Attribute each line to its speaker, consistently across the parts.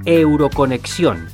Speaker 1: Euroconexión.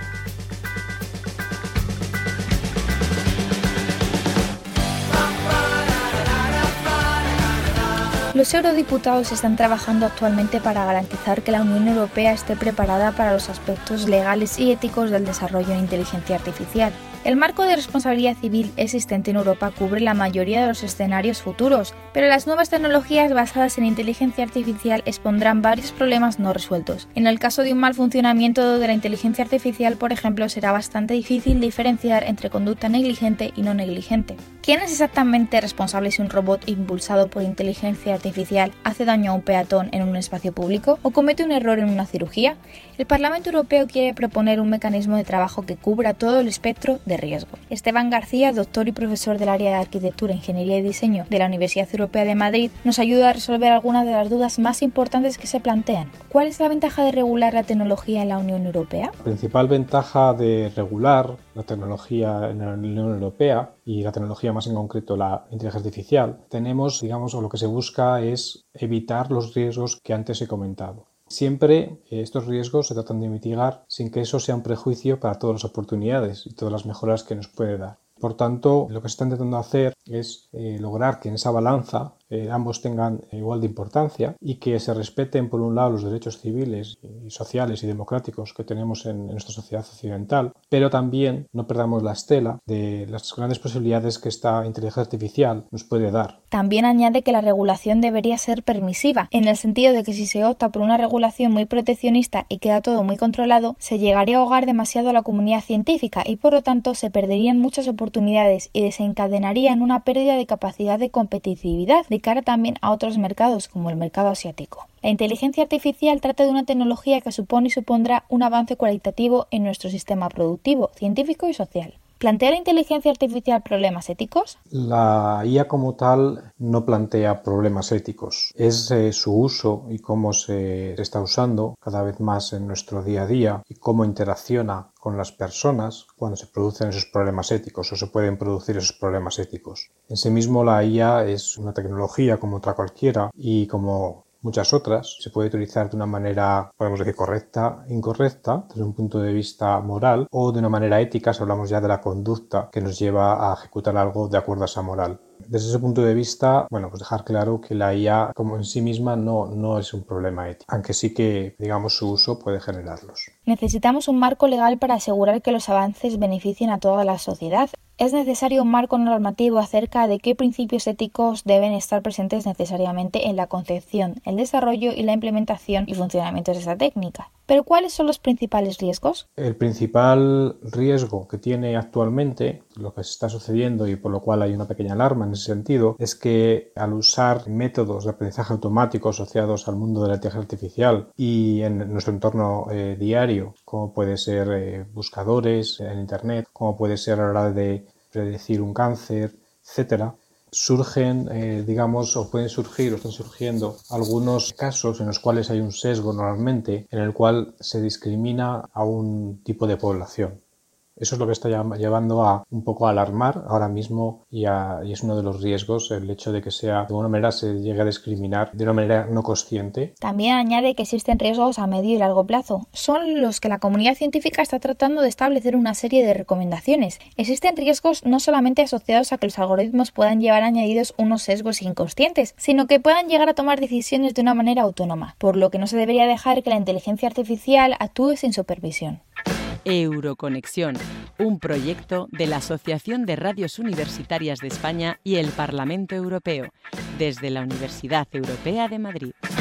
Speaker 2: Los eurodiputados están trabajando actualmente para garantizar que la Unión Europea esté preparada para los aspectos legales y éticos del desarrollo de inteligencia artificial. El marco de responsabilidad civil existente en Europa cubre la mayoría de los escenarios futuros, pero las nuevas tecnologías basadas en inteligencia artificial expondrán varios problemas no resueltos. En el caso de un mal funcionamiento de la inteligencia artificial, por ejemplo, será bastante difícil diferenciar entre conducta negligente y no negligente. ¿Quién es exactamente responsable si un robot impulsado por inteligencia artificial hace daño a un peatón en un espacio público o comete un error en una cirugía? El Parlamento Europeo quiere proponer un mecanismo de trabajo que cubra todo el espectro de riesgo. Esteban García, doctor y profesor del área de Arquitectura, Ingeniería y Diseño de la Universidad Europea de Madrid, nos ayuda a resolver algunas de las dudas más importantes que se plantean. ¿Cuál es la ventaja de regular la tecnología en la Unión Europea?
Speaker 3: La principal ventaja de regular la tecnología en la Unión Europea y la tecnología más en concreto la inteligencia artificial, tenemos, o lo que se busca es evitar los riesgos que antes he comentado. Siempre estos riesgos se tratan de mitigar sin que eso sea un prejuicio para todas las oportunidades y todas las mejoras que nos puede dar. Por tanto, lo que se está intentando hacer es lograr que en esa balanza ambos tengan igual de importancia y que se respeten, por un lado, los derechos civiles y sociales y democráticos que tenemos en nuestra sociedad occidental, pero también no perdamos la estela de las grandes posibilidades que esta inteligencia artificial nos puede dar.
Speaker 2: También añade que la regulación debería ser permisiva, en el sentido de que si se opta por una regulación muy proteccionista y queda todo muy controlado, se llegaría a ahogar demasiado a la comunidad científica y por lo tanto se perderían muchas oportunidades y desencadenaría en una pérdida de capacidad de competitividad de cara también a otros mercados como el mercado asiático. La inteligencia artificial trata de una tecnología que supone y supondrá un avance cualitativo en nuestro sistema productivo, científico y social. ¿Plantea la inteligencia artificial problemas éticos?
Speaker 3: La IA como tal no plantea problemas éticos. Es su uso y cómo se está usando cada vez más en nuestro día a día y cómo interacciona con las personas cuando se producen esos problemas éticos o se pueden producir esos problemas éticos. En sí mismo la IA es una tecnología como otra cualquiera y como muchas otras, se puede utilizar de una manera, podemos decir, correcta, incorrecta, desde un punto de vista moral, o de una manera ética, si hablamos ya de la conducta que nos lleva a ejecutar algo de acuerdo a esa moral. Desde ese punto de vista, pues dejar claro que la IA como en sí misma no es un problema ético, aunque sí que, su uso puede generarlos.
Speaker 2: Necesitamos un marco legal para asegurar que los avances beneficien a toda la sociedad. Es necesario un marco normativo acerca de qué principios éticos deben estar presentes necesariamente en la concepción, el desarrollo y la implementación y funcionamiento de esta técnica. ¿Pero cuáles son los principales riesgos?
Speaker 3: El principal riesgo que tiene actualmente, lo que está sucediendo y por lo cual hay una pequeña alarma en ese sentido, es que al usar métodos de aprendizaje automático asociados al mundo de la inteligencia artificial y en nuestro entorno diario, como puede ser buscadores en Internet, como puede ser a la hora de predecir un cáncer, etcétera, surgen, o pueden surgir o están surgiendo algunos casos en los cuales hay un sesgo normalmente en el cual se discrimina a un tipo de población. Eso es lo que está llevando a un poco a alarmar ahora mismo y es uno de los riesgos el hecho de que de alguna manera se llegue a discriminar de una manera no consciente.
Speaker 2: También añade que existen riesgos a medio y largo plazo. Son los que la comunidad científica está tratando de establecer una serie de recomendaciones. Existen riesgos no solamente asociados a que los algoritmos puedan llevar añadidos unos sesgos inconscientes, sino que puedan llegar a tomar decisiones de una manera autónoma, por lo que no se debería dejar que la inteligencia artificial actúe sin supervisión.
Speaker 4: Euroconexión, un proyecto de la Asociación de Radios Universitarias de España y el Parlamento Europeo, desde la Universidad Europea de Madrid.